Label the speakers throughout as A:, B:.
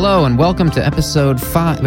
A: Hello and welcome to episode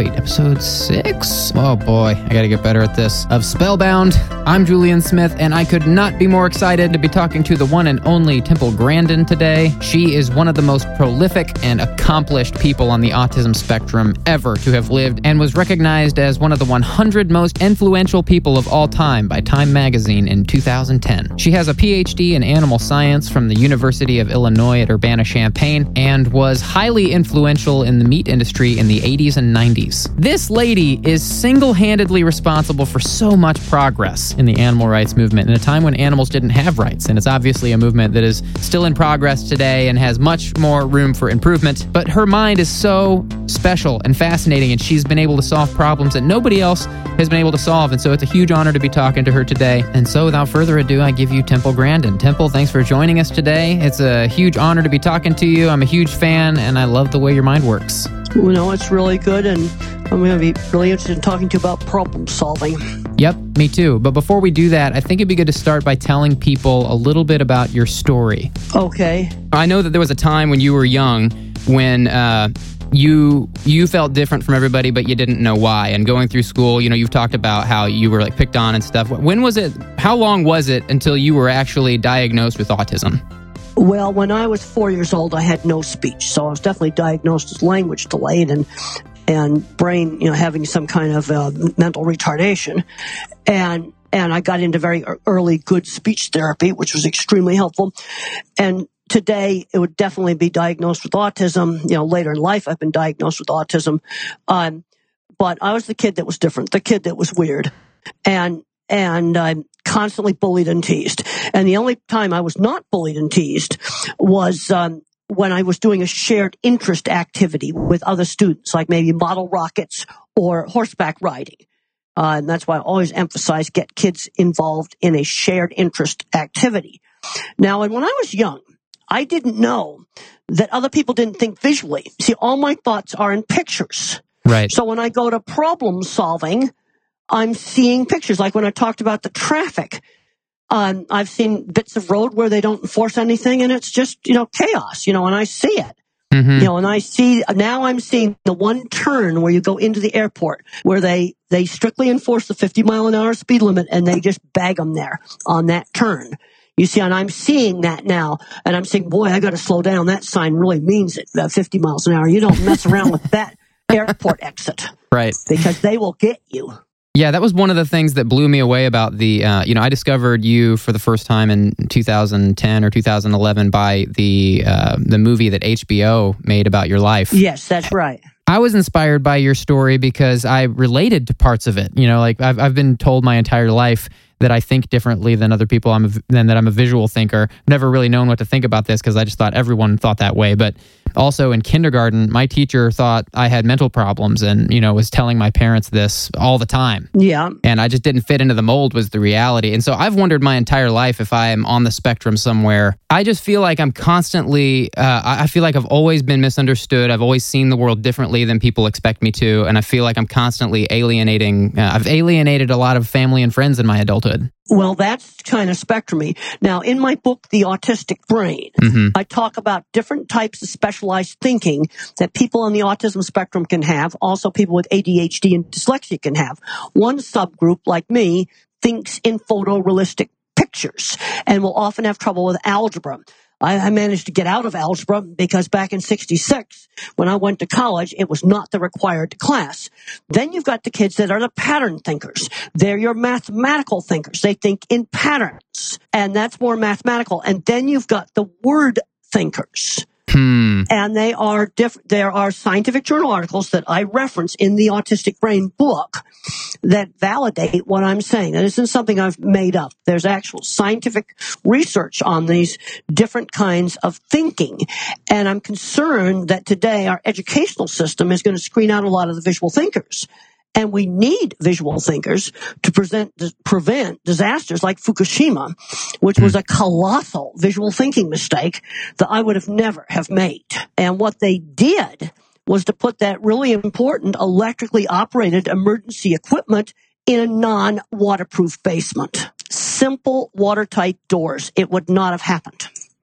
A: 6? Oh boy, I gotta get better at this. Of Spellbound. I'm Julian Smith, and I could not be more excited to be talking to the one and only Temple Grandin today. She is one of the most prolific and accomplished people on the autism spectrum ever to have lived, and was recognized as one of the 100 most influential people of all time by Time magazine in 2010. She has a PhD in animal science from the University of Illinois at Urbana-Champaign, and was highly influential in the meat industry in the 80s and 90s. This lady is single-handedly responsible for so much progress in the animal rights movement in a time when animals didn't have rights, and it's obviously a movement that is still in progress today and has much more room for improvement. But her mind is so special and fascinating, and she's been able to solve problems that nobody else has been able to solve, and so it's a huge honor to be talking to her today. And so without further ado, I give you Temple Grandin. Temple, thanks for joining us today. It's a huge honor to be talking to you. I'm a huge fan, and I love the way your mind works.
B: You know, it's really good, and I'm going to be really interested in talking to you about problem solving.
A: Yep, me too. But before we do that, I think it'd be good to start by telling people a little bit about your story.
B: Okay.
A: I know that there was a time when you were young when you felt different from everybody, but you didn't know why. And going through school, you know, you've talked about how you were like picked on and stuff. When was it? How long was it until you were actually diagnosed with autism?
B: Well, when I was 4 years old, I had no speech, so I was definitely diagnosed as language delayed and brain, having some kind of mental retardation, and I got into very early good speech therapy, which was extremely helpful. And today, it would definitely be diagnosed with autism. Later in life, I've been diagnosed with autism, but I was the kid that was different, the kid that was weird, and I'm constantly bullied and teased. And the only time I was not bullied and teased was when I was doing a shared interest activity with other students, like maybe model rockets or horseback riding. And that's why I always emphasize get kids involved in a shared interest activity. Now, and when I was young, I didn't know that other people didn't think visually. See, all my thoughts are in pictures.
A: Right.
B: So when I go to problem solving, I'm seeing pictures. Like when I talked about the traffic, I've seen bits of road where they don't enforce anything, and it's just, chaos, and I see it. Mm-hmm. And I'm seeing the one turn where you go into the airport where they strictly enforce the 50-mile-an-hour speed limit, and they just bag them there on that turn. You see, and I'm seeing that now, and I'm saying, boy, I got to slow down. That sign really means it, 50 miles an hour. You don't mess around with that airport exit.
A: Right.
B: Because they will get you.
A: Yeah, that was one of the things that blew me away about the, I discovered you for the first time in 2010 or 2011 by the movie that HBO made about your life.
B: Yes, that's right.
A: I was inspired by your story because I related to parts of it. I've been told my entire life that I think differently than other people, than that I'm a visual thinker. I've never really known what to think about this because I just thought everyone thought that way. But also in kindergarten, my teacher thought I had mental problems and, was telling my parents this all the time.
B: Yeah.
A: And I just didn't fit into the mold was the reality. And so I've wondered my entire life if I am on the spectrum somewhere. I just feel like I'm constantly, I feel like I've always been misunderstood. I've always seen the world differently than people expect me to. And I feel like I'm constantly I've alienated a lot of family and friends in my adulthood.
B: Well, that's kind of spectrumy. Now, in my book, The Autistic Brain, I talk about different types of specialized thinking that people on the autism spectrum can have. Also, people with ADHD and dyslexia can have. One subgroup, like me, thinks in photorealistic pictures and will often have trouble with algebra. I managed to get out of algebra because back in 1966, when I went to college, it was not the required class. Then you've got the kids that are the pattern thinkers. They're your mathematical thinkers. They think in patterns, and that's more mathematical. And then you've got the word thinkers. And they are different. There are scientific journal articles that I reference in the Autistic Brain book that validate what I'm saying. That isn't something I've made up. There's actual scientific research on these different kinds of thinking. And I'm concerned that today our educational system is going to screen out a lot of the visual thinkers. And we need visual thinkers to prevent disasters like Fukushima, which was a colossal visual thinking mistake that I would have never have made. And what they did was to put that really important electrically operated emergency equipment in a non-waterproof basement. Simple watertight doors. It would not have happened.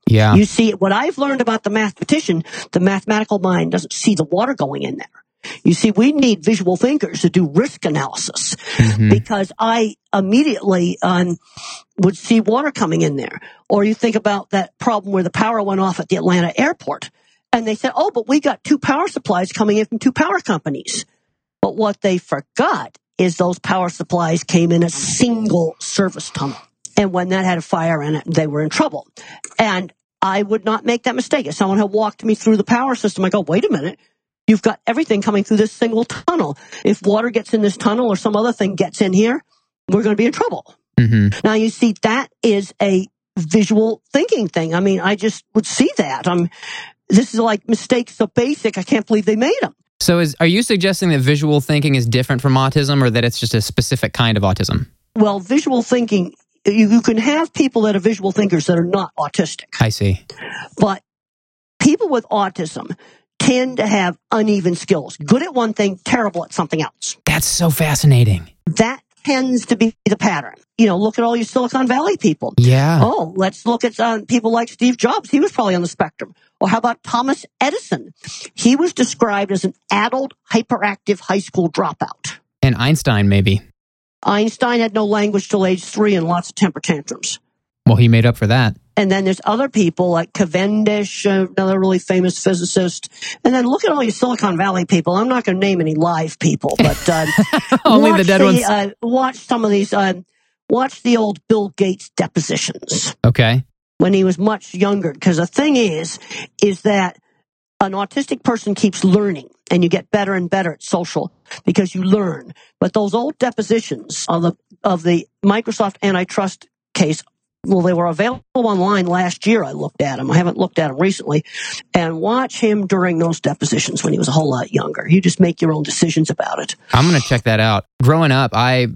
A: Yeah.
B: You see, what I've learned about the mathematician, the mathematical mind doesn't see the water going in there. You see, we need visual thinkers to do risk analysis because I immediately would see water coming in there. Or you think about that problem where the power went off at the Atlanta airport. And they said, oh, but we got 2 power supplies coming in from 2 power companies. But what they forgot is those power supplies came in a single service tunnel. And when that had a fire in it, they were in trouble. And I would not make that mistake. If someone had walked me through the power system, I go, wait a minute. You've got everything coming through this single tunnel. If water gets in this tunnel or some other thing gets in here, we're going to be in trouble. Now, you see, that is a visual thinking thing. I mean, I just would see that. This is like mistakes so basic, I can't believe they made them.
A: So are you suggesting that visual thinking is different from autism, or that it's just a specific kind of autism?
B: Well, visual thinking, you can have people that are visual thinkers that are not autistic.
A: I see.
B: But people with autism tend to have uneven skills. Good at one thing, terrible at something else.
A: That's so fascinating.
B: That tends to be the pattern. You know, look at all your Silicon Valley people.
A: Yeah.
B: Oh, let's look at people like Steve Jobs. He was probably on the spectrum. Or how about Thomas Edison? He was described as an adult, hyperactive high school dropout.
A: And Einstein, maybe.
B: Einstein had no language till age 3 and lots of temper tantrums.
A: Well, he made up for that.
B: And then there's other people like Cavendish, another really famous physicist. And then look at all your Silicon Valley people. I'm not going to name any live people, but
A: only the dead ones.
B: Watch some of these. Watch the old Bill Gates depositions.
A: Okay.
B: When he was much younger. Because the thing is that an autistic person keeps learning, and you get better and better at social because you learn. But those old depositions of the Microsoft antitrust case, well, they were available online last year. I looked at them. I haven't looked at them recently. And watch him during those depositions when he was a whole lot younger. You just make your own decisions about it.
A: I'm going to check that out. Growing up, I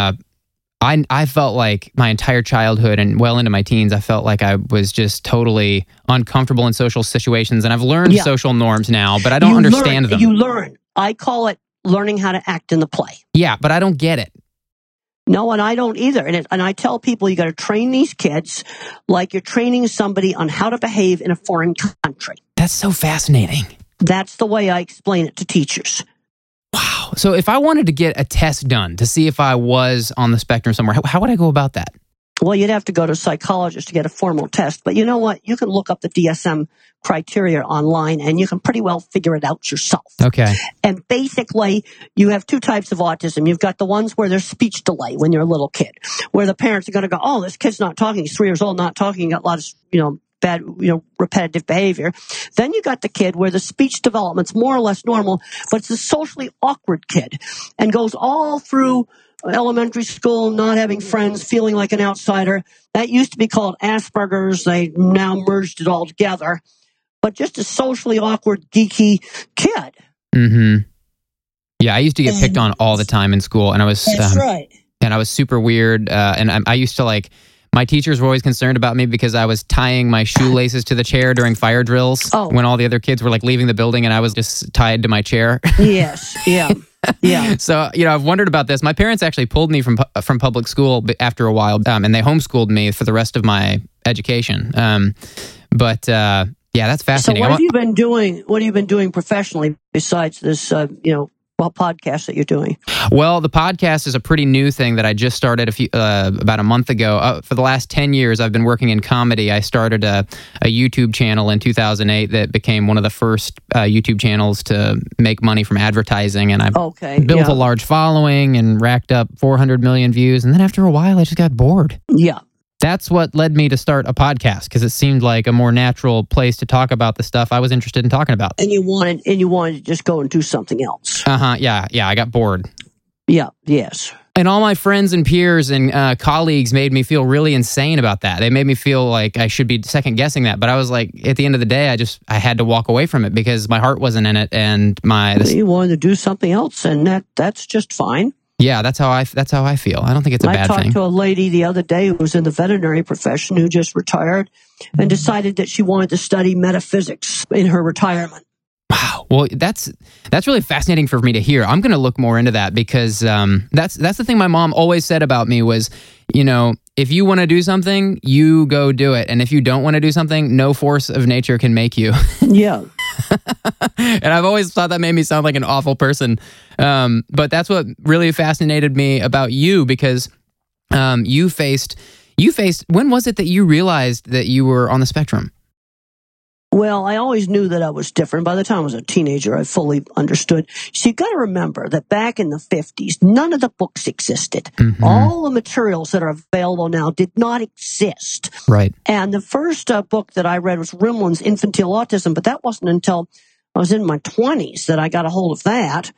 A: felt like my entire childhood and well into my teens, I felt like I was just totally uncomfortable in social situations. And I've learned social norms now, but I don't understand them.
B: You learn. I call it learning how to act in the play.
A: Yeah, but I don't get it.
B: No, and I don't either. And I tell people you got to train these kids like you're training somebody on how to behave in a foreign country.
A: That's so fascinating.
B: That's the way I explain it to teachers.
A: Wow. So if I wanted to get a test done to see if I was on the spectrum somewhere, how would I go about that?
B: Well, you'd have to go to a psychologist to get a formal test. But you know what? You can look up the DSM criteria online, and you can pretty well figure it out yourself.
A: Okay.
B: And basically, you have 2 types of autism. You've got the ones where there's speech delay when you're a little kid, where the parents are going to go, oh, this kid's not talking. He's 3 years old, not talking. Got a lot of, bad, repetitive behavior. Then you got the kid where the speech development's more or less normal, but it's a socially awkward kid and goes all through elementary school, not having friends, feeling like an outsider. That used to be called Asperger's. They now merged it all together. But just a socially awkward, geeky kid.
A: Mm-hmm. Yeah, I used to get picked on all the time in school, and I was
B: that's right.
A: And I was super weird. And I used to my teachers were always concerned about me because I was tying my shoelaces to the chair during fire drills when all the other kids were leaving the building, and I was just tied to my chair.
B: Yes, yeah. Yeah.
A: So, I've wondered about this. My parents actually pulled me from public school after a while, and they homeschooled me for the rest of my education. But that's fascinating.
B: So what have you been doing? What have you been doing professionally besides this, podcast that you're doing?
A: Well, the podcast is a pretty new thing that I just started about a month ago. For the last 10 years, I've been working in comedy. I started a YouTube channel in 2008 that became one of the first YouTube channels to make money from advertising. And I built a large following and racked up 400 million views. And then after a while, I just got bored.
B: Yeah.
A: That's what led me to start a podcast, because it seemed like a more natural place to talk about the stuff I was interested in talking about.
B: And you wanted to just go and do something else.
A: Yeah. I got bored.
B: Yeah. Yes.
A: And all my friends and peers and colleagues made me feel really insane about that. They made me feel like I should be second guessing that. But I was like, at the end of the day, I had to walk away from it because my heart wasn't in it, and you
B: wanted to do something else, and that's just fine.
A: Yeah, that's how I feel. I don't think it's a bad thing.
B: I talked to a lady the other day who was in the veterinary profession who just retired and decided that she wanted to study metaphysics in her retirement.
A: Wow. Well, that's really fascinating for me to hear. I'm going to look more into that because that's the thing my mom always said about me was, if you want to do something, you go do it. And if you don't want to do something, no force of nature can make you.
B: Yeah.
A: And I've always thought that made me sound like an awful person. But that's what really fascinated me about you, because you faced, when was it that you realized that you were on the spectrum?
B: Well, I always knew that I was different. By the time I was a teenager, I fully understood. So you've got to remember that back in the 50s, none of the books existed. Mm-hmm. All the materials that are available now did not exist.
A: Right.
B: And the first book that I read was Rimland's Infantile Autism, but that wasn't until I was in my 20s that I got a hold of that.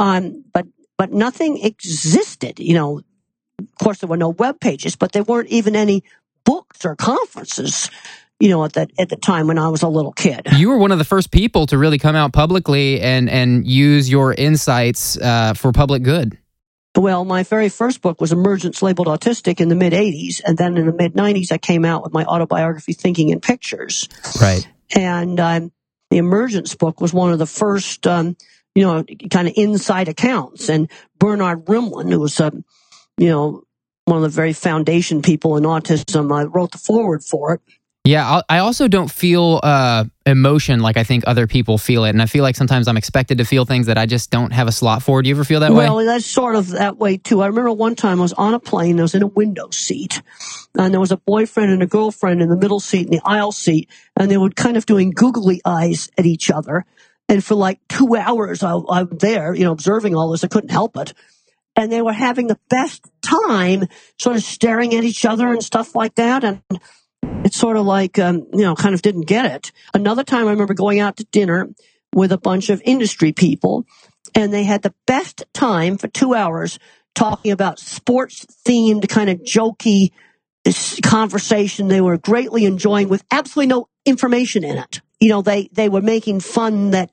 B: But nothing existed. You know, of course, there were no web pages, but there weren't even any books or conferences, you know, at the time when I was a little kid.
A: You were one of the first people to really come out publicly and use your insights for public good.
B: Well, my very first book was Emergence Labeled Autistic in the mid-'80s, and then in the mid-'90s I came out with my autobiography, Thinking in Pictures.
A: Right.
B: And the Emergence book was one of the first, kind of inside accounts. And Bernard Rimland, who was, one of the very foundation people in autism, wrote the foreword for it.
A: Yeah, I also don't feel emotion like I think other people feel it. And I feel like sometimes I'm expected to feel things that I just don't have a slot for. Do you ever feel that way?
B: Well, that's sort of that way, too. I remember one time I was on a plane. I was in a window seat. And there was a boyfriend and a girlfriend in the middle seat and the aisle seat. And they were kind of doing googly eyes at each other. And for like 2 hours, I'm there, observing all this. I couldn't help it. And they were having the best time sort of staring at each other and stuff like that. And it's sort of like, kind of didn't get it. Another time I remember going out to dinner with a bunch of industry people, and they had the best time for 2 hours talking about sports-themed, kind of jokey conversation they were greatly enjoying with absolutely no information in it. They were making fun that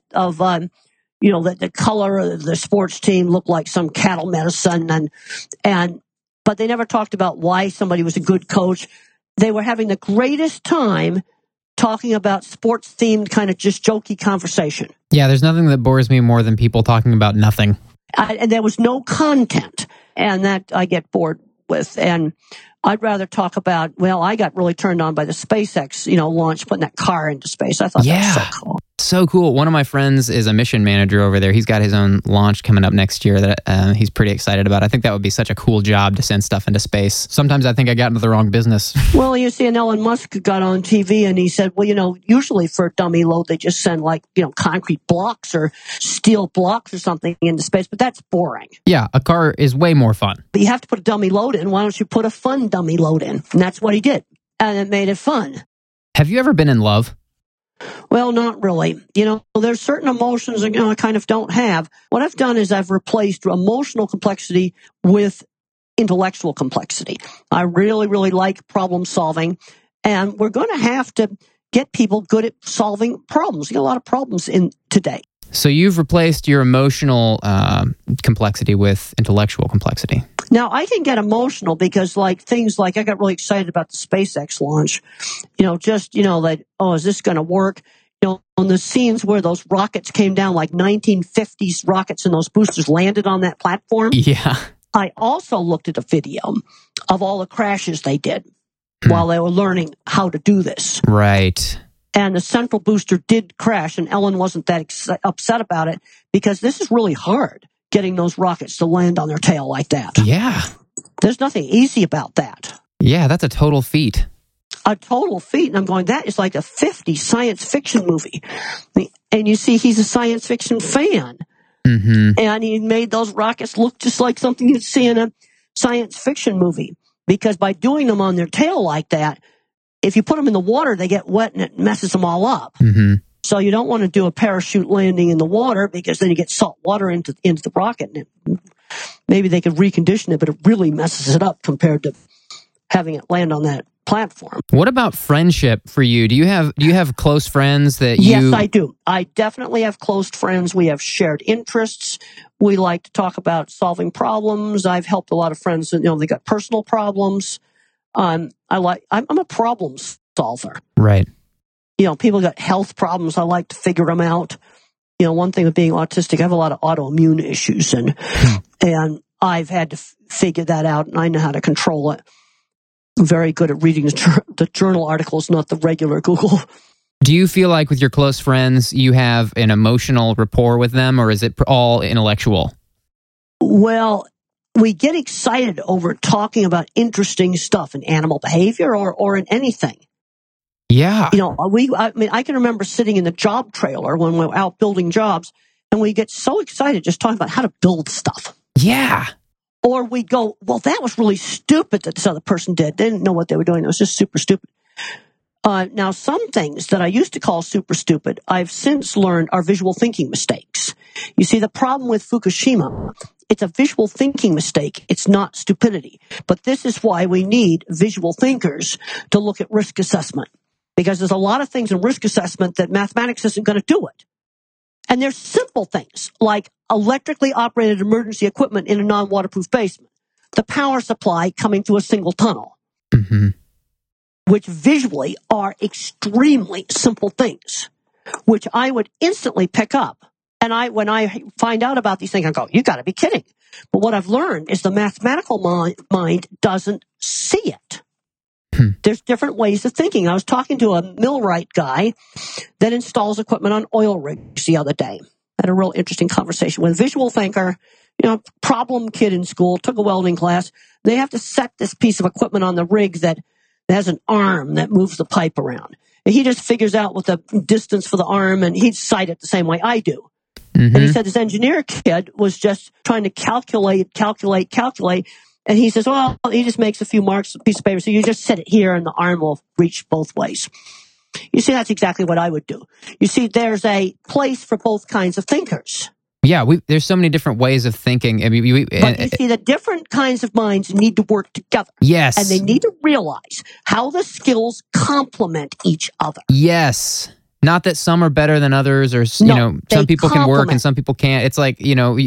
B: the color of the sports team looked like some cattle medicine, but they never talked about why somebody was a good coach. They were having the greatest time talking about sports-themed kind of just jokey conversation.
A: Yeah, there's nothing that bores me more than people talking about nothing.
B: And there was no content, and that I get bored with. And I'd rather talk about, I got really turned on by the SpaceX, launch, putting that car into space. I thought that was so cool.
A: So cool. One of my friends is a mission manager over there. He's got his own launch coming up next year that he's pretty excited about. I think that would be such a cool job to send stuff into space. Sometimes I think I got into the wrong business.
B: Well, you see, and Elon Musk got on TV and he said, usually for a dummy load, they just send concrete blocks or steel blocks or something into space, but that's boring.
A: Yeah, a car is way more fun.
B: But you have to put a dummy load in. Why don't you put a fun dummy load in? And that's what he did. And it made it fun.
A: Have you ever been in love?
B: Well, not really. There's certain emotions that I kind of don't have. What I've done is I've replaced emotional complexity with intellectual complexity. I really, really like problem solving, and we're going to have to get people good at solving problems. You got a lot of problems in today.
A: So you've replaced your emotional complexity with intellectual complexity.
B: Now, I can get emotional because things like I got really excited about the SpaceX launch, is this going to work? On the scenes where those rockets came down, like 1950s rockets and those boosters landed on that platform.
A: Yeah.
B: I also looked at a video of all the crashes they did while they were learning how to do this.
A: Right.
B: And the central booster did crash, and Ellen wasn't that upset about it because this is really hard, getting those rockets to land on their tail like that.
A: Yeah.
B: There's nothing easy about that.
A: Yeah, that's a total feat.
B: A total feat. And I'm going, that is like a 50s science fiction movie. And you see, he's a science fiction fan. Mm-hmm. And he made those rockets look just like something you'd see in a science fiction movie. Because by doing them on their tail like that, if you put them in the water, they get wet and it messes them all up. Mm-hmm. So you don't want to do a parachute landing in the water because then you get salt water into the rocket. And maybe they could recondition it, but it really messes it up compared to having it land on that platform.
A: What about friendship for you? Do you have close friends that you...
B: Yes, I do. I definitely have close friends. We have shared interests. We like to talk about solving problems. I've helped a lot of friends that, they got personal problems. I'm a problem solver.
A: Right.
B: People got health problems. I like to figure them out. One thing with being autistic, I have a lot of autoimmune issues, and I've had to figure that out, and I know how to control it. very good at reading the journal articles, not the regular Google.
A: Do you feel like with your close friends, you have an emotional rapport with them, or is it all intellectual?
B: Well, we get excited over talking about interesting stuff in animal behavior or in anything.
A: Yeah.
B: I can remember sitting in the job trailer when we were out building jobs, and we get so excited just talking about how to build stuff.
A: Yeah.
B: Or we go, well, that was really stupid that this other person did. They didn't know what they were doing. It was just super stupid. Now, some things that I used to call super stupid, I've since learned are visual thinking mistakes. You see, the problem with Fukushima, it's a visual thinking mistake. It's not stupidity. But this is why we need visual thinkers to look at risk assessment. Because there's a lot of things in risk assessment that mathematics isn't going to do it. And there's simple things like electrically operated emergency equipment in a non-waterproof basement, the power supply coming through a single tunnel, which visually are extremely simple things, which I would instantly pick up. And when I find out about these things, I go, you got to be kidding. But what I've learned is the mathematical mind doesn't see it. There's different ways of thinking. I was talking to a millwright guy that installs equipment on oil rigs the other day. Had a real interesting conversation with a visual thinker, problem kid in school, took a welding class. They have to set this piece of equipment on the rig that has an arm that moves the pipe around. And he just figures out what the distance for the arm, and he'd sight it the same way I do. And he said this engineer kid was just trying to calculate. And he says, well, he just makes a few marks on a piece of paper. So you just set it here and the arm will reach both ways. You see, that's exactly what I would do. You see, there's a place for both kinds of thinkers.
A: Yeah, there's so many different ways of thinking. I mean,
B: but you see, the different kinds of minds need to work together.
A: Yes.
B: And they need to realize how the skills complement each other.
A: Yes. Not that some are better than others, or some people can work and some people can't. It's like,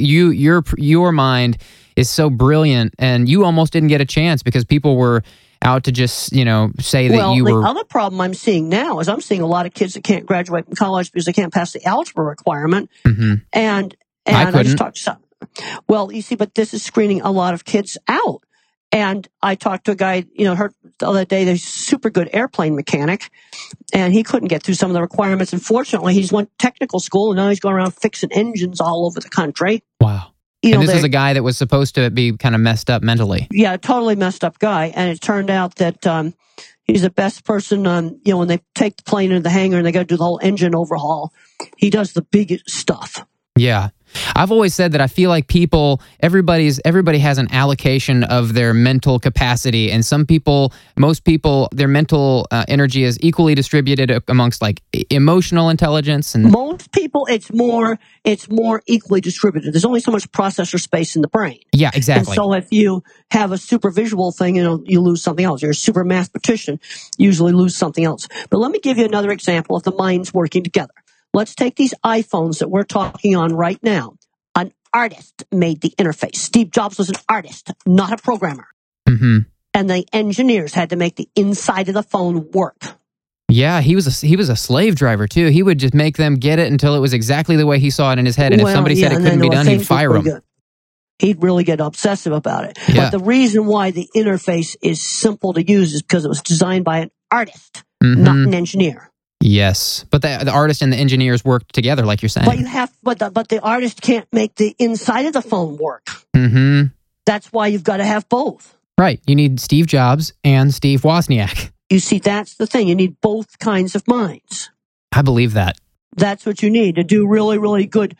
A: your mind is so brilliant, and you almost didn't get a chance because people were out to just, say that you were.
B: The other problem I'm seeing now is I'm seeing a lot of kids that can't graduate from college because they can't pass the algebra requirement. And I just talked to some. Well, you see, but this is screening a lot of kids out. And I talked to a guy, heard the other day, there's a super good airplane mechanic, and he couldn't get through some of the requirements. Unfortunately, he's went technical school, and now he's going around fixing engines all over the country.
A: Wow. And this is a guy that was supposed to be kind of messed up mentally.
B: Yeah, totally messed up guy. And it turned out that he's the best person when they take the plane into the hangar and they got to do the whole engine overhaul. He does the biggest stuff.
A: Yeah. I've always said that I feel like everybody has an allocation of their mental capacity, and most people, their mental energy is equally distributed amongst like emotional intelligence. And
B: most people, it's more equally distributed. There's only so much processor space in the brain.
A: Yeah, exactly.
B: And so if you have a super visual thing, you lose something else. You're a super mathematician, you usually lose something else. But let me give you another example of the minds working together. Let's take these iPhones that we're talking on right now. An artist made the interface. Steve Jobs was an artist, not a programmer. And the engineers had to make the inside of the phone work.
A: Yeah, he was a slave driver too. He would just make them get it until it was exactly the way he saw it in his head. And if somebody said it couldn't be done, he'd fire them.
B: He'd really get obsessive about it.
A: Yeah.
B: But the reason why the interface is simple to use is because it was designed by an artist, not an engineer.
A: Yes, but the artist and the engineers work together, like you're saying.
B: But but the artist can't make the inside of the phone work. That's why you've got to have both.
A: Right. You need Steve Jobs and Steve Wozniak.
B: You see, that's the thing. You need both kinds of minds.
A: I believe that.
B: That's what you need to do really good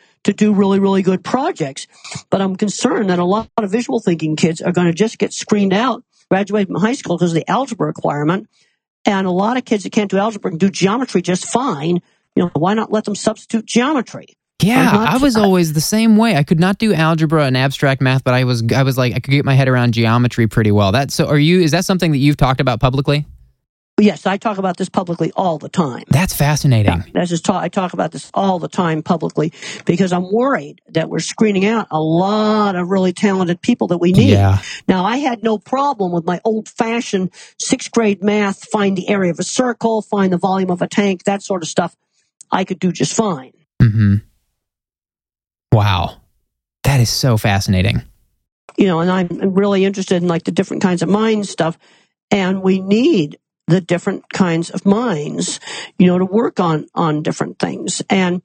B: projects. But I'm concerned that a lot of visual thinking kids are going to just get screened out, graduate from high school because of the algebra requirement. And a lot of kids that can't do algebra can do geometry just fine. Why not let them substitute geometry?
A: Yeah, I was always the same way. I could not do algebra and abstract math, but I was like, I could get my head around geometry pretty well. Is that something that you've talked about publicly?
B: Yes, I talk about this publicly all the time.
A: That's fascinating.
B: Yeah, I talk about this all the time publicly because I'm worried that we're screening out a lot of really talented people that we need.
A: Yeah.
B: Now, I had no problem with my old-fashioned 6th grade math, find the area of a circle, find the volume of a tank, that sort of stuff. I could do just fine.
A: Wow. That is so fascinating.
B: And I'm really interested in like the different kinds of mind stuff. And we need the different kinds of minds, to work on different things. And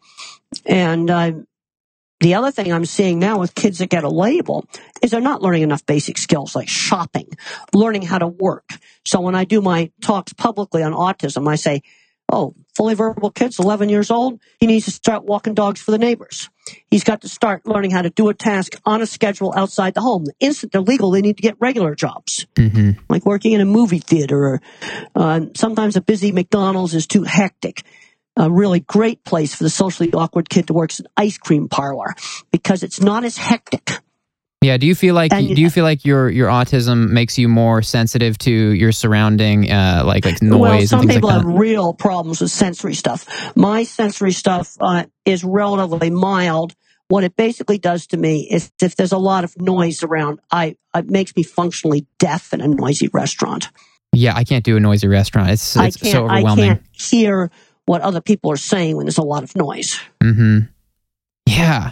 B: the other thing I'm seeing now with kids that get a label is they're not learning enough basic skills like shopping, learning how to work. So when I do my talks publicly on autism, I say, fully verbal kid's 11 years old. He needs to start walking dogs for the neighbors. He's got to start learning how to do a task on a schedule outside the home. The instant they're legal, they need to get regular jobs, like working in a movie theater. Or sometimes a busy McDonald's is too hectic. A really great place for the socially awkward kid to work is an ice cream parlor because it's not as hectic.
A: Yeah. Do you feel like your autism makes you more sensitive to your surrounding like noise?
B: Well, some
A: and things
B: people
A: like
B: have
A: that?
B: real problems with sensory stuff. My sensory stuff is relatively mild. What it basically does to me is if there's a lot of noise around, it makes me functionally deaf in a noisy restaurant.
A: Yeah, I can't do a noisy restaurant. It's so overwhelming.
B: I can't hear what other people are saying when there's a lot of noise.
A: Yeah.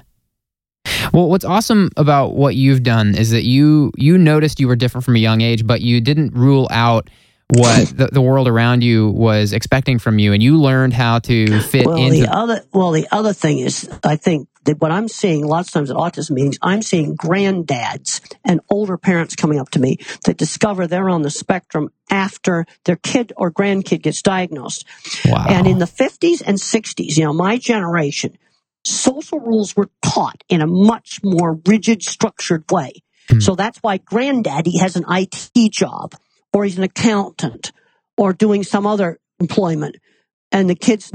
A: Well, what's awesome about what you've done is that you noticed you were different from a young age, but you didn't rule out what the world around you was expecting from you, and you learned how to fit into...
B: The other thing is, I think that what I'm seeing lots of times at autism meetings, I'm seeing granddads and older parents coming up to me that discover they're on the spectrum after their kid or grandkid gets diagnosed.
A: Wow.
B: And in the 50s and 60s, my generation, social rules were taught in a much more rigid, structured way. So that's why granddaddy has an IT job, or he's an accountant, or doing some other employment. And the kids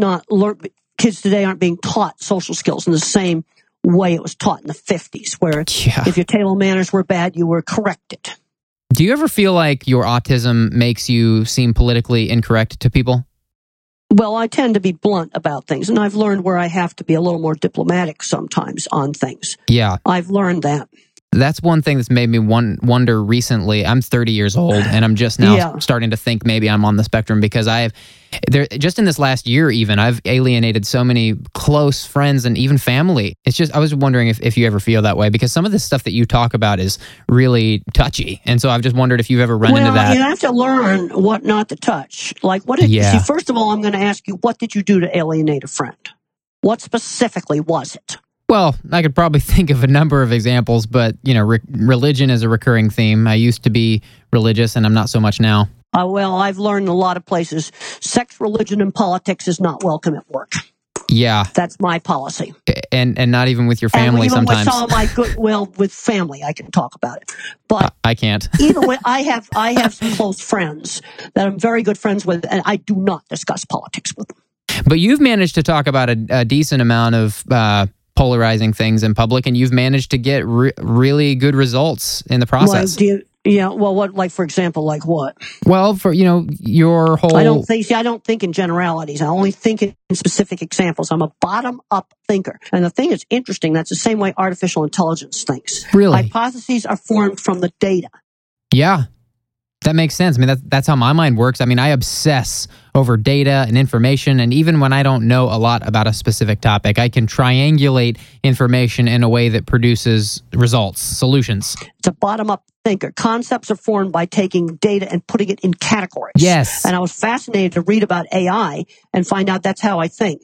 B: today aren't being taught social skills in the same way it was taught in the 50s, where if your table manners were bad, you were corrected.
A: Do you ever feel like your autism makes you seem politically incorrect to people?
B: Well, I tend to be blunt about things, and I've learned where I have to be a little more diplomatic sometimes on things.
A: Yeah.
B: I've learned that.
A: That's one thing that's made me wonder recently. I'm 30 years old, and I'm just now starting to think maybe I'm on the spectrum because just in this last year even, I've alienated so many close friends and even family. It's just, I was wondering if you ever feel that way, because some of the stuff that you talk about is really touchy. And so I've just wondered if you've ever run into that.
B: You have to learn what not to touch. Like, see, first of all, I'm going to ask you, what did you do to alienate a friend? What specifically was it?
A: Well, I could probably think of a number of examples, but, religion is a recurring theme. I used to be religious, and I'm not so much now.
B: I've learned in a lot of places, sex, religion, and politics is not welcome at work.
A: Yeah.
B: That's my policy.
A: And not even with your family sometimes.
B: With some of my with family, I can talk about it. But
A: I can't.
B: Even when I have some close friends that I'm very good friends with, and I do not discuss politics with them.
A: But you've managed to talk about a decent amount of polarizing things in public, and you've managed to get really good results in the process.
B: What, like, for example, like what?
A: Well, for, your whole...
B: I don't think in generalities. I only think in specific examples. I'm a bottom-up thinker. And the thing that's interesting, that's the same way artificial intelligence thinks.
A: Really?
B: Hypotheses are formed from the data.
A: Yeah. That makes sense. I mean, that's how my mind works. I mean, I obsess over data and information, and even when I don't know a lot about a specific topic, I can triangulate information in a way that produces results, solutions.
B: It's a bottom-up thinker. Concepts are formed by taking data and putting it in categories.
A: Yes.
B: And I was fascinated to read about AI and find out that's how I think.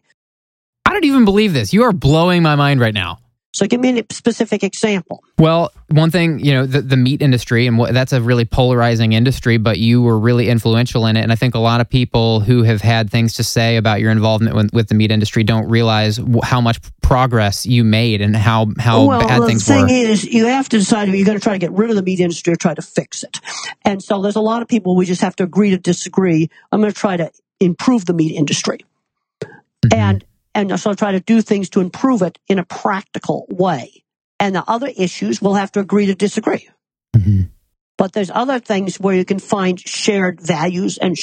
A: I don't even believe this. You are blowing my mind right now.
B: So give me a specific example.
A: Well, one thing, the meat industry, and that's a really polarizing industry, but you were really influential in it. And I think a lot of people who have had things to say about your involvement with the meat industry don't realize how much progress you made and how bad things were.
B: The thing is, you have to decide if you're going to try to get rid of the meat industry or try to fix it. And so there's a lot of people, we just have to agree to disagree. I'm going to try to improve the meat industry. Mm-hmm. And so try to do things to improve it in a practical way. And the other issues, we'll have to agree to disagree.
A: Mm-hmm.
B: But there's other things where you can find shared values and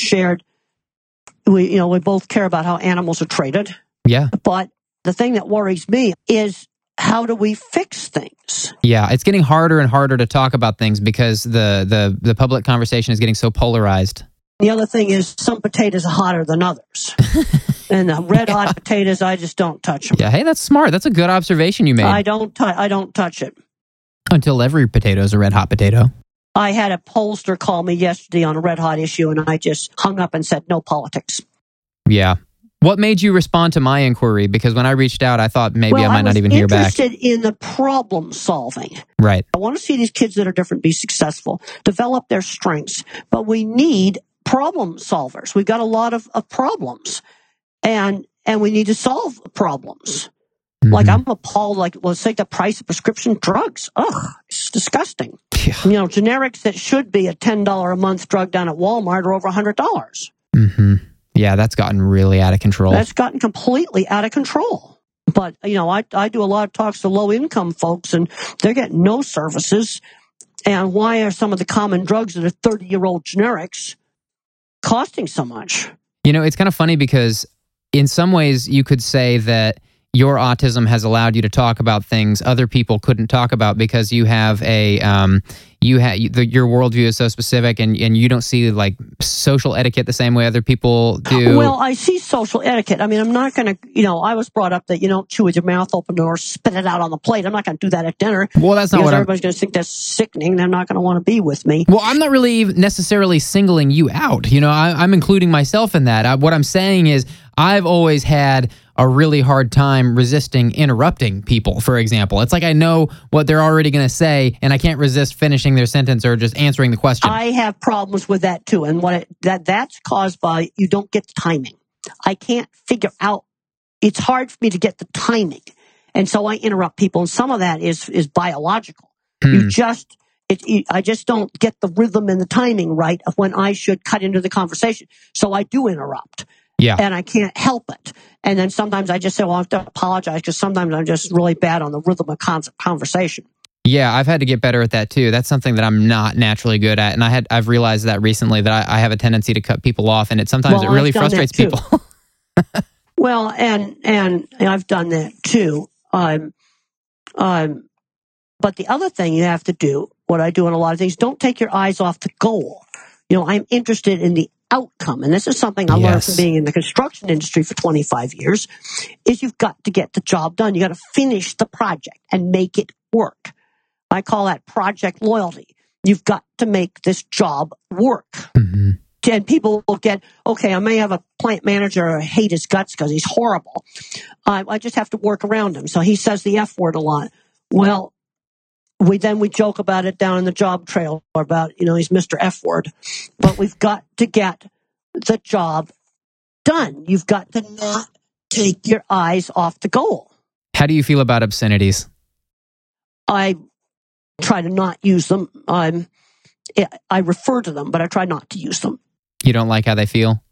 B: we both care about how animals are treated.
A: Yeah.
B: But the thing that worries me is, how do we fix things?
A: Yeah, it's getting harder and harder to talk about things because the public conversation is getting so polarized.
B: The other thing is, some potatoes are hotter than others. And the red hot potatoes, I just don't touch them.
A: Yeah, hey, that's smart. That's a good observation you made.
B: I don't touch it.
A: Until every potato is a red hot potato.
B: I had a pollster call me yesterday on a red hot issue, and I just hung up and said, no politics.
A: Yeah. What made you respond to my inquiry? Because when I reached out, I thought maybe I might not even hear back.
B: I was interested in the problem solving.
A: Right.
B: I want to see these kids that are different be successful, develop their strengths. But we need problem solvers. We've got a lot of problems, and we need to solve problems. Mm-hmm. Like, I'm appalled. Like, let's take the price of prescription drugs. Ugh, it's disgusting. Yeah. Generics that should be a $10 a month drug down at Walmart are over $100.
A: Mm-hmm. Yeah, that's gotten really out of control.
B: That's gotten completely out of control. But, I do a lot of talks to low-income folks, and they're getting no services. And why are some of the common drugs that are 30-year-old generics costing so much?
A: It's kind of funny because in some ways you could say that your autism has allowed you to talk about things other people couldn't talk about because you have your worldview is so specific and you don't see like social etiquette the same way other people do.
B: Well, I see social etiquette. I mean, I'm not going to, I was brought up that you don't chew with your mouth open or spit it out on the plate. I'm not going to do that at dinner.
A: Well, that's not what
B: everybody's going to think that's sickening. They're not going to want to be with me.
A: Well, I'm not really necessarily singling you out. I'm including myself in that. What I'm saying is I've always had a really hard time resisting interrupting people, for example. It's like I know what they're already going to say, and I can't resist finishing their sentence or just answering the question.
B: I have problems with that, too. And that's caused by you don't get the timing. I can't figure out. It's hard for me to get the timing. And so I interrupt people. And some of that is biological. I just don't get the rhythm and the timing right of when I should cut into the conversation. So I do interrupt.
A: Yeah.
B: And I can't help it. And then sometimes I just say, well, I have to apologize because sometimes I'm just really bad on the rhythm of conversation.
A: Yeah, I've had to get better at that too. That's something that I'm not naturally good at. And I've realized that recently that I have a tendency to cut people off, and sometimes it really frustrates people.
B: Well, and I've done that too. But the other thing you have to do, what I do in a lot of things, don't take your eyes off the goal. I'm interested in the outcome, and this is something I learned from being in the construction industry for 25 years, is you've got to get the job done. You got to finish the project and make it work. I call that project loyalty. You've got to make this job work. Mm-hmm. And people will get, okay, I may have a plant manager or hate his guts because he's horrible. I just have to work around him. So he says the F word a lot. Well, we joke about it down in the job trail about, he's Mr. F word. But we've got to get the job done. You've got to not take your eyes off the goal.
A: How do you feel about obscenities?
B: I try to not use them. I refer to them, but I try not to use them.
A: You don't like how they feel?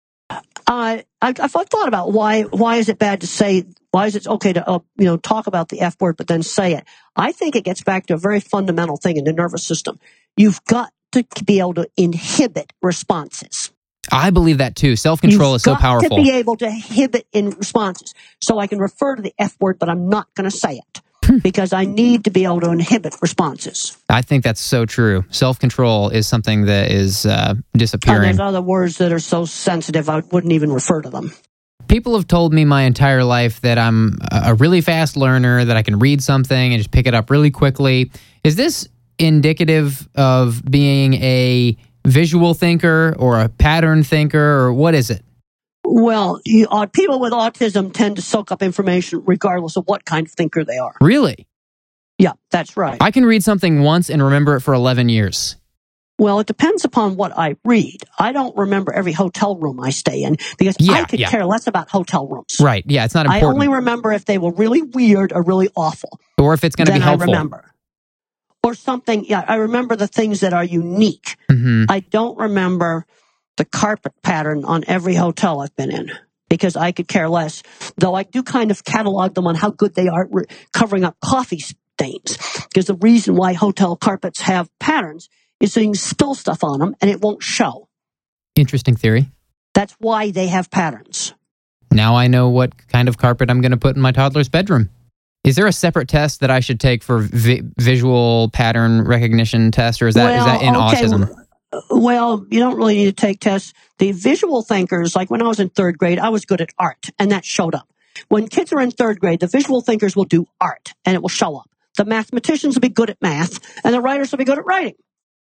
B: I've thought about why is it bad to say, why is it okay to talk about the F word but then say it? I think it gets back to a very fundamental thing in the nervous system. You've got to be able to inhibit responses.
A: I believe that too. Self-control is so powerful.
B: You've got to be able to inhibit in responses. So I can refer to the F word, but I'm not going to say it. Because I need to be able to inhibit responses.
A: I think that's so true. Self-control is something that is disappearing.
B: There's other words that are so sensitive, I wouldn't even refer to them.
A: People have told me my entire life that I'm a really fast learner, that I can read something and just pick it up really quickly. Is this indicative of being a visual thinker or a pattern thinker, or what is it?
B: Well, people with autism tend to soak up information regardless of what kind of thinker they are.
A: Really?
B: Yeah, that's right.
A: I can read something once and remember it for 11 years.
B: Well, it depends upon what I read. I don't remember every hotel room I stay in because I could care less about hotel rooms.
A: Right, yeah, it's not important.
B: I only remember if they were really weird or really awful.
A: Or if it's going to be helpful.
B: I remember. Or something, I remember the things that are unique.
A: Mm-hmm.
B: I don't remember the carpet pattern on every hotel I've been in because I could care less, though I do kind of catalog them on how good they are covering up coffee stains, because the reason why hotel carpets have patterns is so you can spill stuff on them and it won't show.
A: Interesting theory.
B: That's why they have patterns.
A: Now I know what kind of carpet I'm going to put in my toddler's bedroom. Is there a separate test that I should take for visual pattern recognition test, or is that in autism?
B: Well, you don't really need to take tests. The visual thinkers, like when I was in third grade, I was good at art, and that showed up. When kids are in third grade, the visual thinkers will do art, and it will show up. The mathematicians will be good at math, and the writers will be good at writing.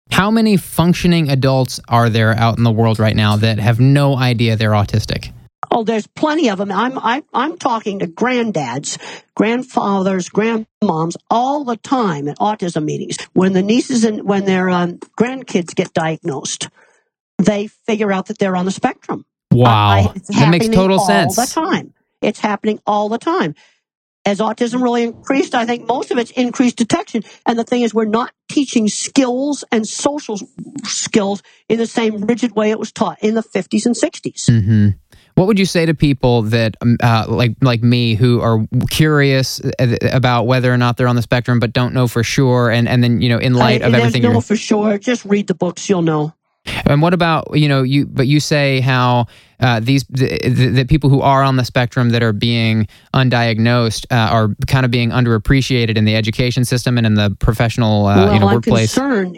A: How many functioning adults are there out in the world right now that have no idea they're autistic?
B: Oh, there's plenty of them. I'm talking to granddads, grandfathers, grandmoms all the time at autism meetings. When the nieces and when their grandkids get diagnosed, they figure out that they're on the spectrum.
A: Wow, that makes total sense.
B: All the time. It's happening all the time. As autism really increased, I think most of it's increased detection. And the thing is, we're not teaching skills and social skills in the same rigid way it was taught in the 50s and 60s.
A: Mm-hmm. What would you say to people that, like me, who are curious about whether or not they're on the spectrum, but don't know for sure, and then in light of everything,
B: there's no for sure. Just read the books, you'll know.
A: And what about you say how the people who are on the spectrum that are being undiagnosed are kind of being underappreciated in the education system and in the professional workplace.
B: I'm concerned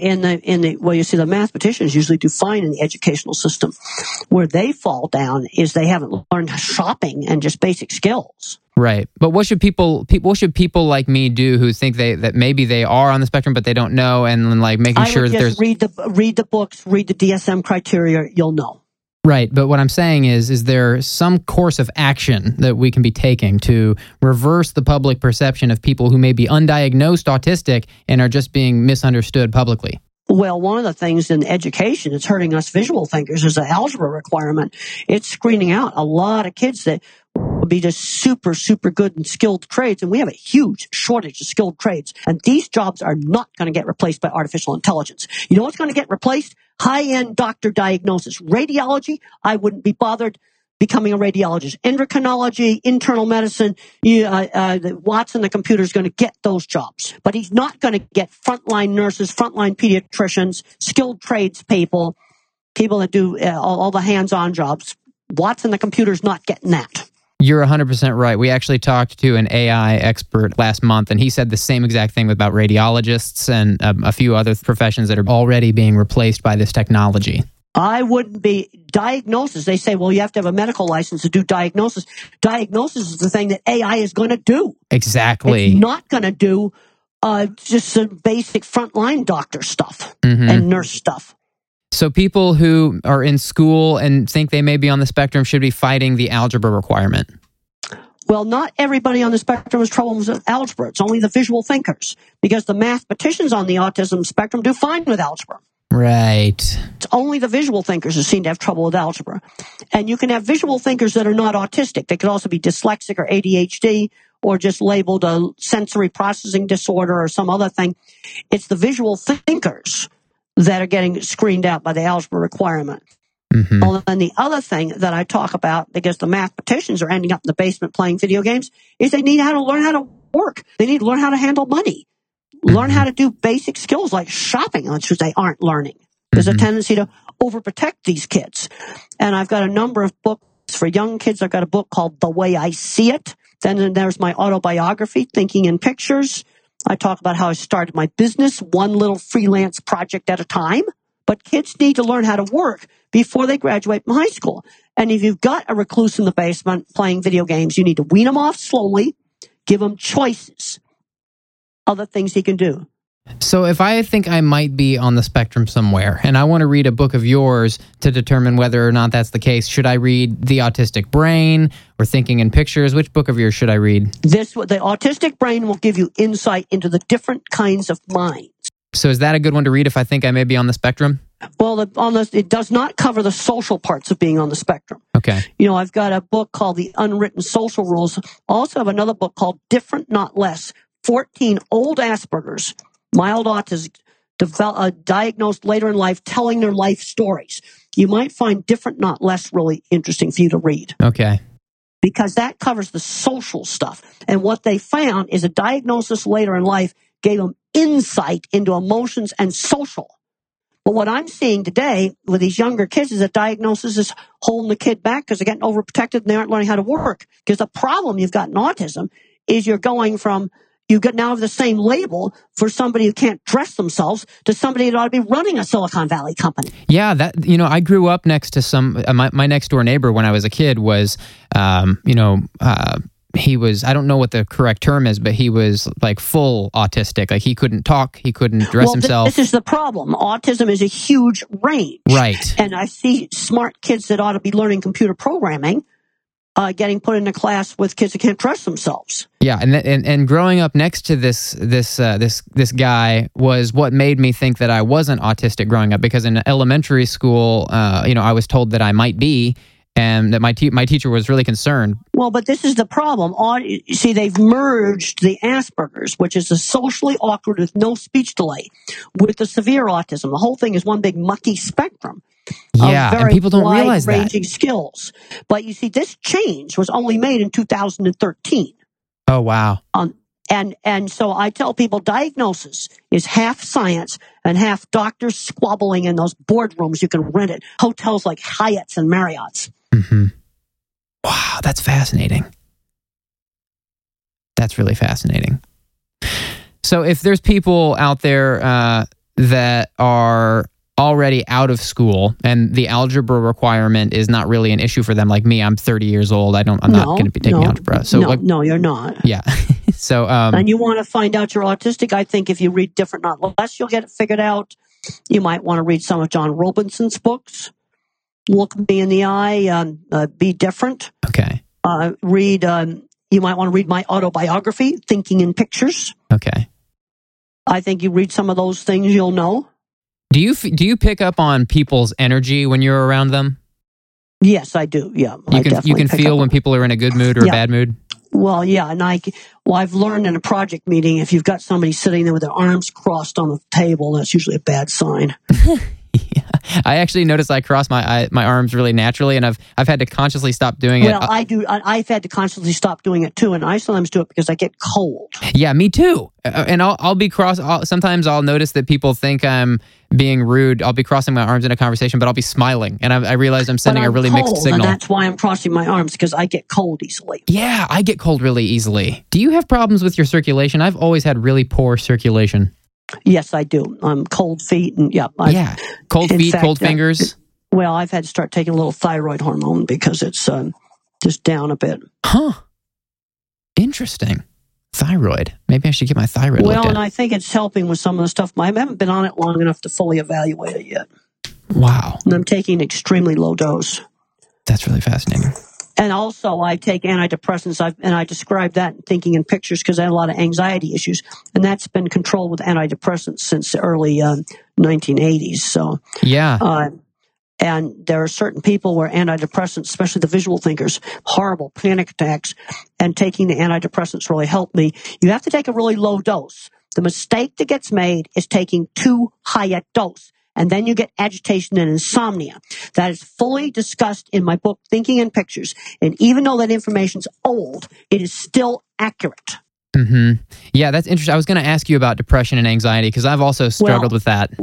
B: you see the mathematicians usually do fine in the educational system. Where they fall down is they haven't learned shopping and just basic skills.
A: Right, but what should people like me do who think that maybe they are on the spectrum but they don't know, and like making sure that there's
B: read the books, read the DSM criteria, you'll know.
A: Right, but what I'm saying is there some course of action that we can be taking to reverse the public perception of people who may be undiagnosed autistic and are just being misunderstood publicly?
B: Well, one of the things in education that's hurting us visual thinkers is the algebra requirement. It's screening out a lot of kids that would be just super, super good in skilled trades. And we have a huge shortage of skilled trades. And these jobs are not going to get replaced by artificial intelligence. You know what's going to get replaced? High-end doctor diagnosis. Radiology, I wouldn't be bothered becoming a radiologist. Endocrinology, internal medicine, Watson, the computer, is going to get those jobs. But he's not going to get frontline nurses, frontline pediatricians, skilled trades people that do all the hands-on jobs. Watson, the computer, is not getting that.
A: You're 100% right. We actually talked to an AI expert last month, and he said the same exact thing about radiologists and a few other professions that are already being replaced by this technology.
B: I wouldn't be diagnosis. They say, well, you have to have a medical license to do diagnosis. Diagnosis is the thing that AI is going to do.
A: Exactly.
B: It's not going to do just some basic frontline doctor stuff and nurse stuff.
A: So people who are in school and think they may be on the spectrum should be fighting the algebra requirement.
B: Well, not everybody on the spectrum has troubles with algebra. It's only the visual thinkers, because the mathematicians on the autism spectrum do fine with algebra.
A: Right.
B: It's only the visual thinkers who seem to have trouble with algebra. And you can have visual thinkers that are not autistic. They could also be dyslexic or ADHD or just labeled a sensory processing disorder or some other thing. It's the visual thinkers that are getting screened out by the algebra requirement. Well, and the other thing that I talk about, because the mathematicians are ending up in the basement playing video games, is they need to learn how to work. They need to learn how to handle money. Learn how to do basic skills like shopping, which they aren't learning. There's a tendency to overprotect these kids. And I've got a number of books for young kids. I've got a book called The Way I See It. Then there's my autobiography, Thinking in Pictures. I talk about how I started my business, one little freelance project at a time. But kids need to learn how to work before they graduate from high school. And if you've got a recluse in the basement playing video games, you need to wean them off slowly, give them choices, other things he can do.
A: So if I think I might be on the spectrum somewhere and I want to read a book of yours to determine whether or not that's the case, should I read The Autistic Brain or Thinking in Pictures? Which book of yours should I read?
B: The Autistic Brain will give you insight into the different kinds of minds.
A: So is that a good one to read if I think I may be on the spectrum?
B: Well, it does not cover the social parts of being on the spectrum.
A: Okay.
B: I've got a book called The Unwritten Social Rules. I also have another book called Different Not Less, 14 old Asperger's, mild autism, diagnosed later in life, telling their life stories. You might find Different Not Less really interesting for you to read.
A: Okay.
B: Because that covers the social stuff. And what they found is a diagnosis later in life gave them insight into emotions and social. But what I'm seeing today with these younger kids is that diagnosis is holding the kid back because they're getting overprotected and they aren't learning how to work. Because the problem you've got in autism is you're going from, you get now the same label for somebody who can't dress themselves to somebody that ought to be running a Silicon Valley company.
A: Yeah, I grew up next to my next door neighbor when I was a kid was, he was, I don't know what the correct term is, but he was like full autistic. Like he couldn't talk, he couldn't dress himself.
B: This is the problem. Autism is a huge range.
A: Right.
B: And I see smart kids that ought to be learning computer programming getting put in a class with kids that can't dress themselves.
A: Yeah, and growing up next to this guy was what made me think that I wasn't autistic growing up, because in elementary school, I was told that I might be, and that my teacher was really concerned.
B: Well, but this is the problem. See, they've merged the Asperger's, which is a socially awkward with no speech delay, with the severe autism. The whole thing is one big mucky spectrum.
A: Yeah, and people don't realize that.
B: Wide-ranging skills. But you see, this change was only made in 2013.
A: Oh, wow.
B: And so I tell people diagnosis is half science and half doctors squabbling in those boardrooms you can rent at hotels like Hyatt's and Marriott's.
A: Mm-hmm. Wow, that's fascinating. That's really fascinating. So if there's people out there that are already out of school and the algebra requirement is not really an issue for them, like me, I'm 30 years old. I'm not going to be taking algebra. So
B: no, you're not.
A: Yeah. So
B: and you want to find out you're autistic, I think if you read Different Not Less, you'll get it figured out. You might want to read some of John Robinson's books. Look Me in the Eye, Be Different.
A: Okay.
B: You might want to read my autobiography, Thinking in Pictures.
A: Okay. I
B: think you read some of those things, you'll know.
A: Do you pick up on people's energy when you're around them?
B: Yes, I do. Yeah,
A: you can feel when people are in a good mood or a bad mood.
B: Well, yeah, and I've learned in a project meeting, if you've got somebody sitting there with their arms crossed on the table, that's usually a bad sign.
A: Yeah, I actually noticed I cross my arms really naturally, and I've had to consciously stop doing it.
B: Well, I do. I've had to consciously stop doing it too, and I sometimes do it because I get cold.
A: Yeah, me too. And I'll be sometimes I'll notice that people think I'm being rude. I'll be crossing my arms in a conversation, but I'll be smiling, and I realize I'm sending a really mixed signal.
B: And that's why I'm crossing my arms, because I get cold easily.
A: Yeah, I get cold really easily. Do you have problems with your circulation? I've always had really poor circulation.
B: Yes, I do. Cold feet and
A: cold feet, cold fingers.
B: Well, I've had to start taking a little thyroid hormone because it's just down a bit.
A: Huh. Interesting. Thyroid. Maybe I should get my thyroid looked at.
B: Well, and I think it's helping with some of the stuff. I haven't been on it long enough to fully evaluate it yet.
A: Wow.
B: And I'm taking an extremely low dose.
A: That's really fascinating.
B: And also, I take antidepressants, and I describe that in Thinking in Pictures because I had a lot of anxiety issues, and that's been controlled with antidepressants since the early 1980s. So,
A: yeah.
B: And there are certain people where antidepressants, especially the visual thinkers, horrible panic attacks, and taking the antidepressants really helped me. You have to take a really low dose. The mistake that gets made is taking too high a dose. And then you get agitation and insomnia. That is fully discussed in my book, Thinking in Pictures. And even though that information's old, it is still accurate.
A: Mm-hmm. Yeah, that's interesting. I was going to ask you about depression and anxiety because I've also struggled with that.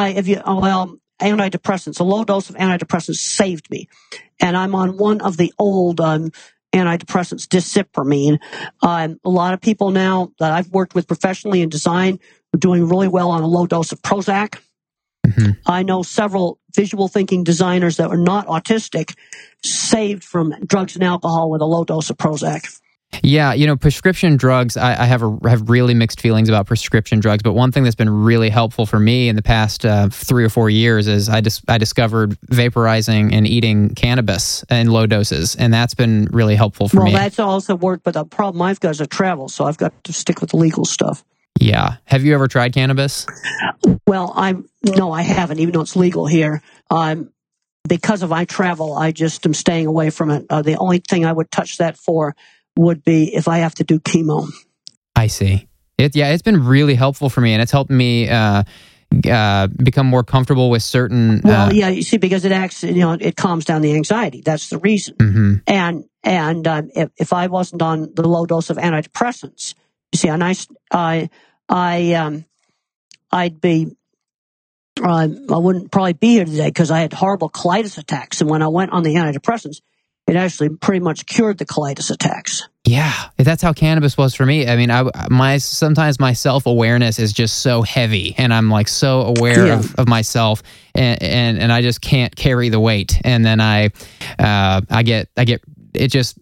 B: Antidepressants, a low dose of antidepressants saved me. And I'm on one of the old antidepressants, Disipramine. A lot of people now that I've worked with professionally in design are doing really well on a low dose of Prozac. Mm-hmm. I know several visual thinking designers that were not autistic saved from drugs and alcohol with a low dose of Prozac.
A: Yeah, prescription drugs, I have really mixed feelings about prescription drugs, but one thing that's been really helpful for me in the past 3 or 4 years is I discovered vaporizing and eating cannabis in low doses, and that's been really helpful for me.
B: Well, that's also worked, but the problem I've got is I travel, so I've got to stick with the legal stuff.
A: Yeah. Have you ever tried cannabis?
B: Well, no, I haven't, even though it's legal here. Because of my travel, I just am staying away from it. The only thing I would touch that for would be if I have to do chemo.
A: I see. It's been really helpful for me, and it's helped me become more comfortable with certain.
B: You see, because it acts, it calms down the anxiety. That's the reason. Mm-hmm. And if I wasn't on the low dose of antidepressants, you see, and I wouldn't probably be here today because I had horrible colitis attacks, and when I went on the antidepressants, it actually pretty much cured the colitis attacks.
A: Yeah, that's how cannabis was for me. I mean, sometimes my self-awareness is just so heavy, and I'm like so aware of myself, and I just can't carry the weight. And then I get it just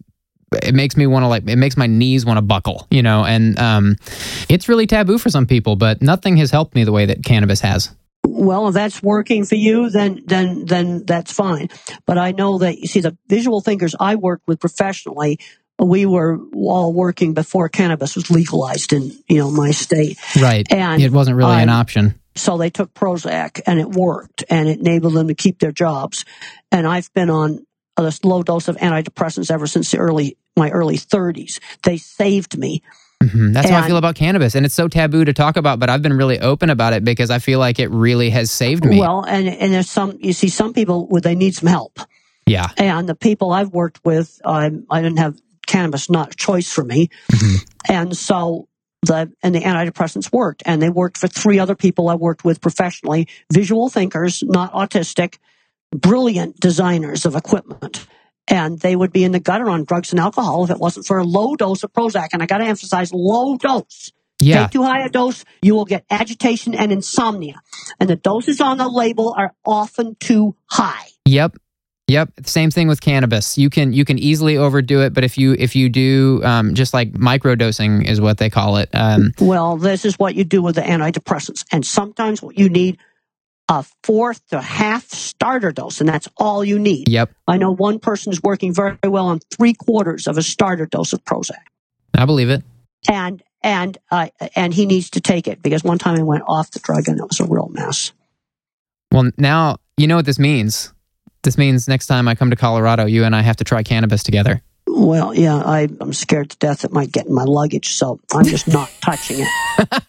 A: it makes me want to it makes my knees want to buckle, and it's really taboo for some people, but nothing has helped me the way that cannabis has.
B: Well, if that's working for you, then that's fine. But I know that, you see, the visual thinkers I worked with professionally, we were all working before cannabis was legalized in, my state.
A: Right. And it wasn't really an option.
B: So they took Prozac, and it worked, and it enabled them to keep their jobs. And I've been on a low dose of antidepressants ever since my early 30s. They saved me.
A: Mm-hmm. That's how I feel about cannabis, and it's so taboo to talk about, but I've been really open about it because I feel like it really has saved me.
B: Well, and there's some people they need some help.
A: Yeah.
B: And the people I've worked with, I didn't have cannabis, not a choice for me. Mm-hmm. And so the antidepressants worked, and they worked for 3 other people I worked with professionally, visual thinkers, not autistic, brilliant designers of equipment. And they would be in the gutter on drugs and alcohol if it wasn't for a low dose of Prozac. And I got to emphasize, low dose.
A: Yeah.
B: Take too high a dose, you will get agitation and insomnia. And the doses on the label are often too high.
A: Yep. Same thing with cannabis. You can easily overdo it, but if you do just like microdosing is what they call it.
B: Well, this is what you do with the antidepressants. And sometimes what you need a 1/4 to half starter dose, and that's all you need.
A: Yep.
B: I know one person is working very well on 3/4 of a starter dose of Prozac.
A: I believe it.
B: And he needs to take it, because one time he went off the drug and it was a real mess.
A: Well, now you know what this means. This means next time I come to Colorado, you and I have to try cannabis together.
B: Well, yeah, I'm scared to death it might get in my luggage, so I'm just not touching it.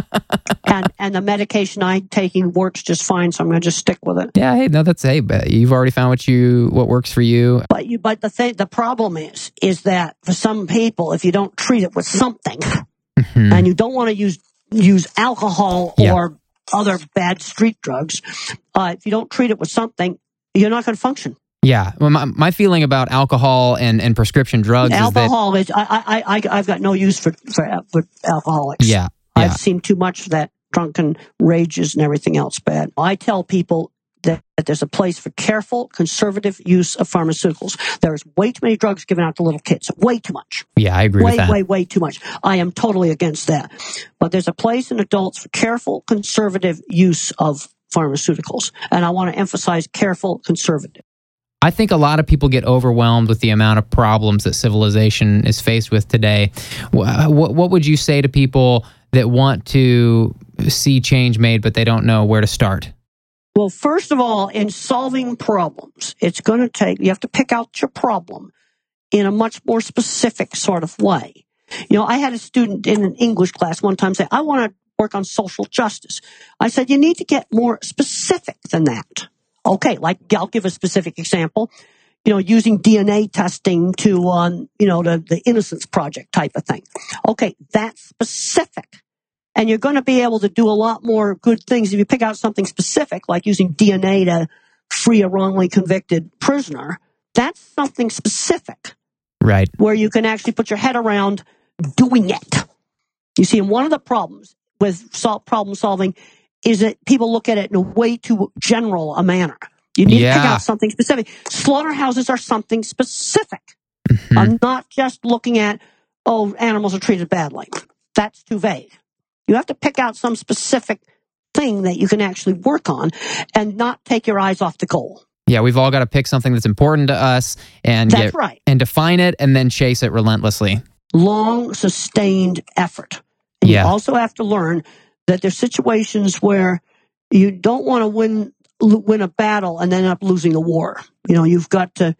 B: And the medication I'm taking works just fine, so I'm going to just stick with it.
A: Yeah, but you've already found what works for you.
B: But the problem is that for some people, if you don't treat it with something, mm-hmm. and you don't want to use alcohol or other bad street drugs, if you don't treat it with something, you're not going to function.
A: Yeah, well, my feeling about alcohol and prescription drugs
B: alcohol is I've got no use for alcoholics.
A: Yeah.
B: I've seen too much of that drunken rages and everything else bad. I tell people that there's a place for careful, conservative use of pharmaceuticals. There is way too many drugs given out to little kids. Way too much.
A: Yeah, I agree with that.
B: Way too much. I am totally against that. But there's a place in adults for careful, conservative use of pharmaceuticals. And I want to emphasize careful, conservative.
A: I think a lot of people get overwhelmed with the amount of problems that civilization is faced with today. What would you say to people that want to see change made, but they don't know where to start?
B: Well, first of all, in solving problems, you have to pick out your problem in a much more specific sort of way. I had a student in an English class one time say, I want to work on social justice. I said, you need to get more specific than that. Okay, I'll give a specific example. Using DNA testing to, the Innocence Project type of thing. Okay, that's specific. And you're going to be able to do a lot more good things if you pick out something specific, like using DNA to free a wrongly convicted prisoner. That's something specific.
A: Right. Where
B: you can actually put your head around doing it. You see, and one of the problems with problem solving is that people look at it in a way too general a manner. You need to pick out something specific. Slaughterhouses are something specific. Mm-hmm. I'm not just looking at, animals are treated badly. That's too vague. You have to pick out some specific thing that you can actually work on and not take your eyes off the goal.
A: Yeah, we've all got to pick something that's important to us and and define it and then chase it relentlessly.
B: Long, sustained effort. And you also have to learn that there's situations where you don't want to win a battle and then end up losing a war. You've got to,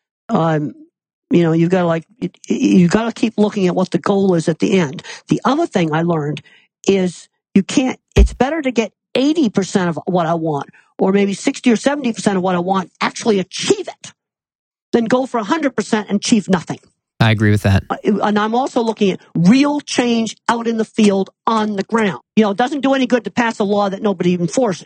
B: you've got to keep looking at what the goal is at the end. The other thing I learned is it's better to get 80% of what I want, or maybe 60 or 70% of what I want, actually achieve it, than go for 100% and achieve nothing.
A: I agree with that.
B: And I'm also looking at real change out in the field on the ground. It doesn't do any good to pass a law that nobody enforces.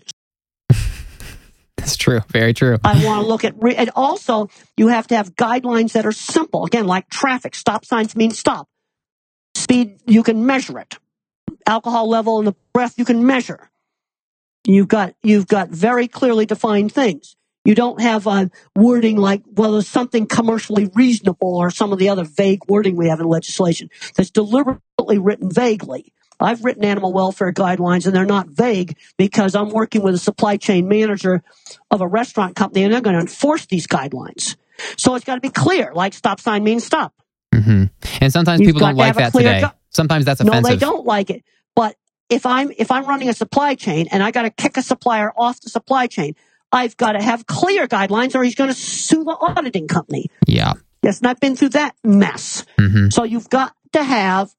A: That's true. Very true.
B: I want to look at, and also you have to have guidelines that are simple. Again, like traffic, stop signs mean stop. Speed, you can measure it. Alcohol level in the breath, you can measure. You've got very clearly defined things. You don't have wording like, well, there's something commercially reasonable or some of the other vague wording we have in legislation that's deliberately written vaguely. I've written animal welfare guidelines, and they're not vague because I'm working with a supply chain manager of a restaurant company, and they're going to enforce these guidelines. So it's got to be clear, like stop sign means stop.
A: Mm-hmm. And sometimes people don't like that today. Sometimes that's offensive.
B: No, they don't like it. But if I'm running a supply chain and I got to kick a supplier off the supply chain, I've got to have clear guidelines or he's going to sue the auditing company.
A: Yeah.
B: Yes, and I've been through that mess.
A: Mm-hmm.
B: So you've got to have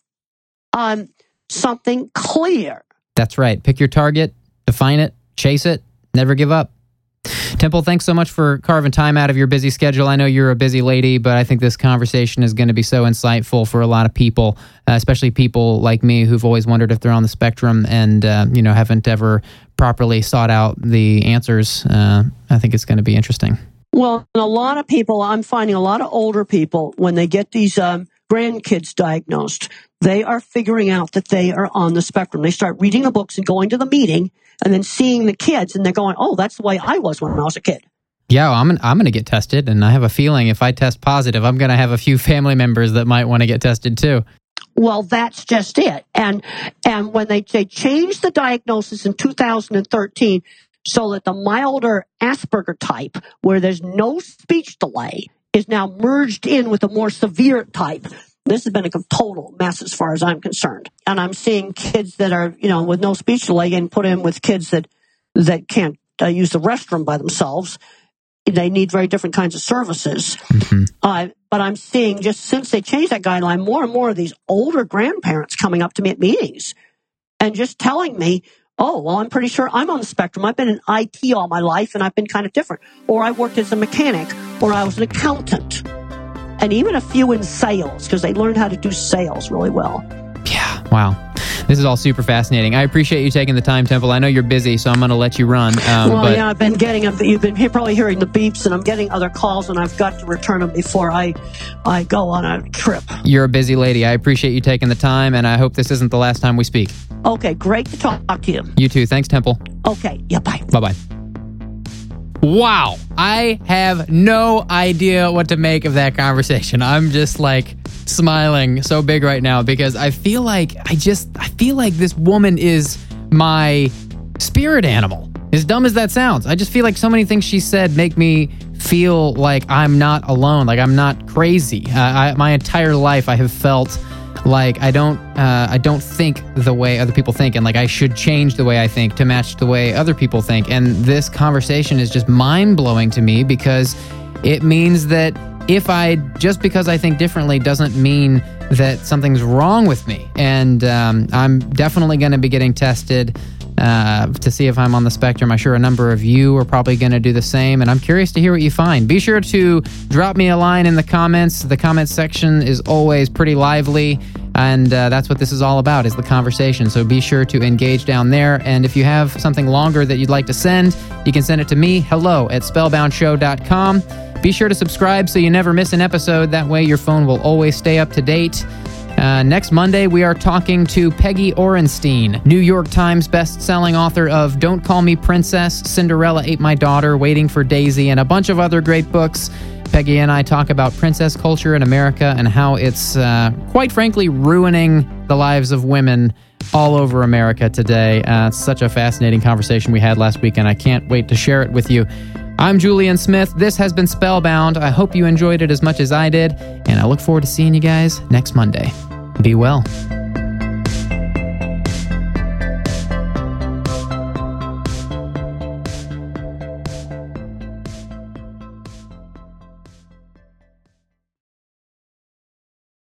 B: something clear.
A: That's right. Pick your target, define it, chase it, never give up. Temple, thanks so much for carving time out of your busy schedule. I know you're a busy lady, but I think this conversation is going to be so insightful for a lot of people, especially people like me who've always wondered if they're on the spectrum and haven't ever properly sought out the answers. I think it's going to be interesting.
B: Well, a lot of people, I'm finding a lot of older people, when they get these grandkids diagnosed, they are figuring out that they are on the spectrum. They start reading the books and going to the meeting and then seeing the kids, and they're going, oh, that's the way I was when I was a kid.
A: Yeah, well, I'm going to get tested, and I have a feeling if I test positive, I'm going to have a few family members that might want to get tested too.
B: Well, that's just it. And when they changed the diagnosis in 2013 so that the milder Asperger type, where there's no speech delay, is now merged in with the more severe type. This has been a total mess as far as I'm concerned. And I'm seeing kids that are, with no speech delay and put in with kids that can't use the restroom by themselves. They need very different kinds of services. Mm-hmm. But I'm seeing, just since they changed that guideline, more and more of these older grandparents coming up to me at meetings and just telling me, oh, well, I'm pretty sure I'm on the spectrum. I've been in IT all my life, and I've been kind of different. Or I worked as a mechanic, or I was an accountant. And even a few in sales, because they learned how to do sales really well.
A: Yeah, wow. This is all super fascinating. I appreciate you taking the time, Temple. I know you're busy, so I'm going to let you run.
B: Yeah, I've been getting you've been probably hearing the beeps, and I'm getting other calls, and I've got to return them before I go on a trip. You're
A: a busy lady. I appreciate you taking the time, and I hope this isn't the last time we speak.
B: Okay, great to talk to you.
A: You too. Thanks, Temple.
B: Okay, yeah, bye.
A: Bye-bye. Wow. I have no idea what to make of that conversation. I'm just smiling so big right now because I feel like this woman is my spirit animal. As dumb as that sounds. I just feel like so many things she said make me feel like I'm not alone, like I'm not crazy. My entire life I have felt like I don't think the way other people think, and like I should change the way I think to match the way other people think. And this conversation is just mind-blowing to me because it means that just because I think differently doesn't mean that something's wrong with me. And I'm definitely going to be getting tested to see if I'm on the spectrum. I'm sure a number of you are probably going to do the same, and I'm curious to hear what you find. Be sure to drop me a line in the comments. The comments section is always pretty lively, and that's what this is all about, is the conversation. So be sure to engage down there, and if you have something longer that you'd like to send, you can send it to me, hello@spellboundshow.com. Be sure to subscribe so you never miss an episode. That way your phone will always stay up to date. Next Monday, we are talking to Peggy Orenstein, New York Times best-selling author of Don't Call Me Princess, Cinderella Ate My Daughter, Waiting for Daisy, and a bunch of other great books. Peggy and I talk about princess culture in America and how it's, quite frankly, ruining the lives of women all over America today. It's such a fascinating conversation we had last week, and I can't wait to share it with you. I'm Julian Smith. This has been Spellbound. I hope you enjoyed it as much as I did, and I look forward to seeing you guys next Monday. Be well.